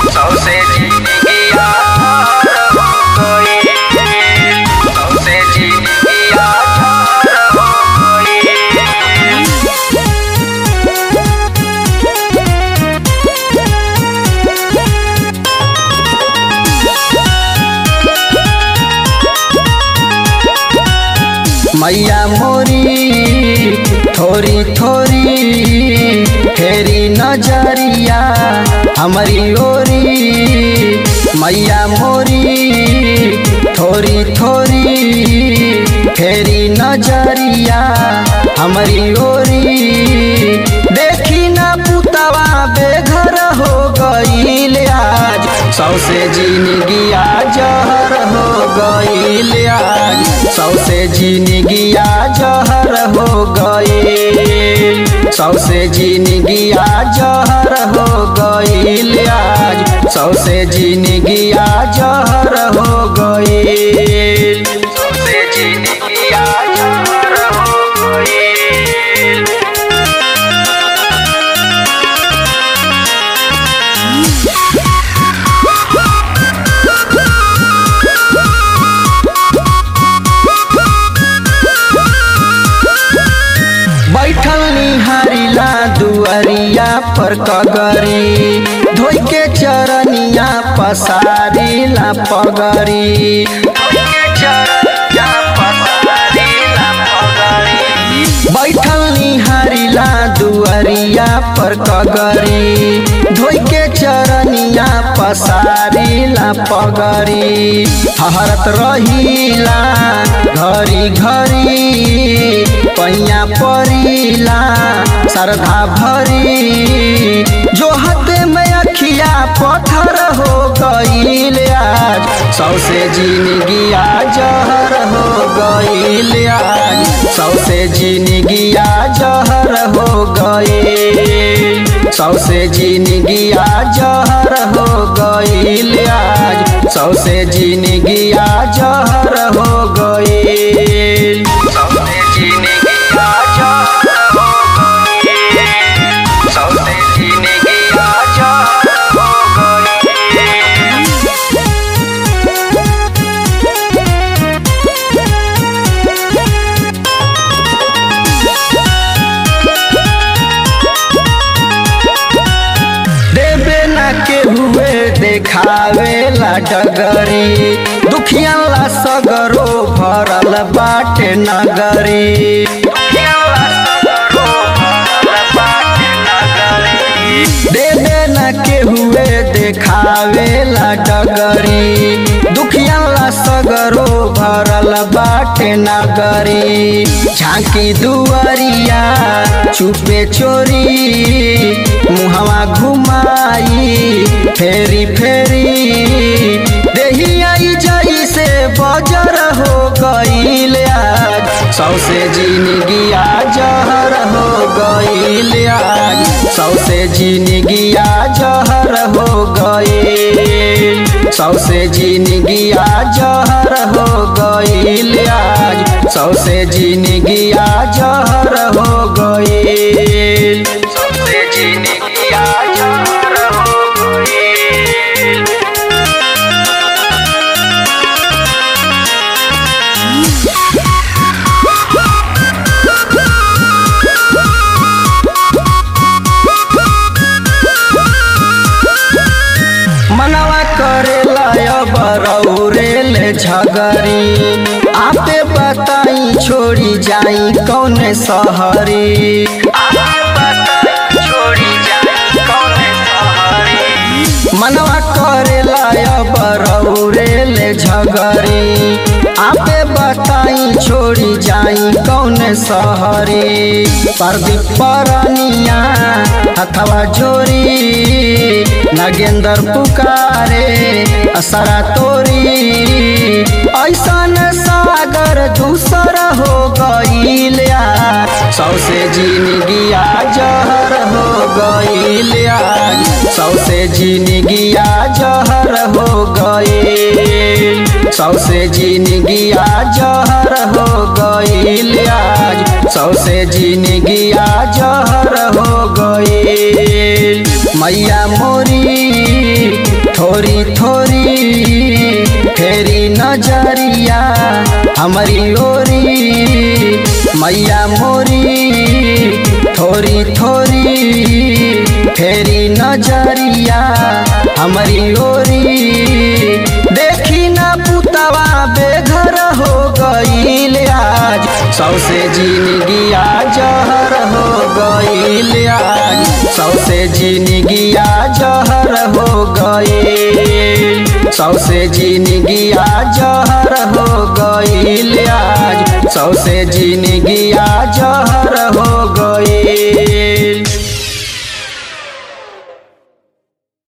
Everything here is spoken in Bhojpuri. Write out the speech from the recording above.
सौसे जिंदगिया हो गई, सौसे जिंदगिया हो गई। मैया मोरी थोरी थोरी फेरी नजरिया हमारी ओरी, मैया मोरी थोरी थोरी फेरी नजरिया हमारी ओरी। देखी ना पुतवा बेघर हो गईल आज, सौसे जिंदगिया जहर हो गईल आज, सौसे जिंदगिया जहर हो गईल, सौसे जिंदगिया जहर हो गईल आज, सौसे जिंदगिया जहर हो गईल, सौसे जिंदगिया जहर हो गईल। बैठल निहारिला दुआरिया पर कगरी, धोई के चरनिया पसारिला पगरी, बैठल निहारिला दुआरिया पर कगरी, धोई के चरनिया पसारिला पगरी। हरत रहिला घरी घरी पैया परिला श्रद्धा भरी, जो हाथे में अखिया पत्थर हो गईल आज, सौसे जिंदगिया जहर हो गईल आज, सौसे जिंदगिया जहर हो गईल, सौसे जिंदगिया जहर हो गईल आज, सौसे जिंदगिया जहर हो गईल, सौसे जिंदगिया जहर हो गईल, सौसे जिंदगिया जहर हो गईल। देवे ना के हुए देखावे ला डगरी, दुखिया ला सगरो भरल बाटे नगरी, देवे ना के हुए देखावे ला डगरी, दुखिया ला सगरो भरल बाटे नगरी। झांकी दुआरिया चुपे चोरी मुहवा घुमाई फेरी फेरी, देहिया जैसे बजर हो गईल आज, सौसे जिंदगिया जहर हो गईल आज, सौसे जिंदगिया जहर हो गईल, सौसे जिंदगिया जहर हो गईल आज, सौसे जिंदगिया जहर हो गईल, सौसे जिंदगिया जहर हो गईल। मनवा करेला बरौरेले झगरी, आपे बताई छोड़ी जाई कौने सहरी, मनवा करेला बरौरेले झगरी, आपे बताई छोड़ी जाई कौने सहरी। प्रदीप परनिया हथवा जोरी नागेंद्र पुकारे असरा तोरी, ऐसन सागर दूसर हो गईल आज, सौसे जिंदगिया जहर हो गईल आज, सौसे जिंदगिया जहर हो गईल, सौसे जिंदगिया जहर हो गईल आज, सौसे जिंदगिया जहर हो गईल। मैया मोरी थोड़ी थोड़ी फेरी नजरिया हमारी ओरी मैया मोरी, थोड़ी थोड़ी फेरी नजरिया हमारी ओरी। देखी ना पुतवा बेघर हो गईल आज, सौसे जिंदगिया जहर हो गईल आज, सौसे जिंदगिया जहर हो गईल, सौसे जिंदगिया जहर हो गईल आज, सौसे जिंदगिया जहर हो गईल।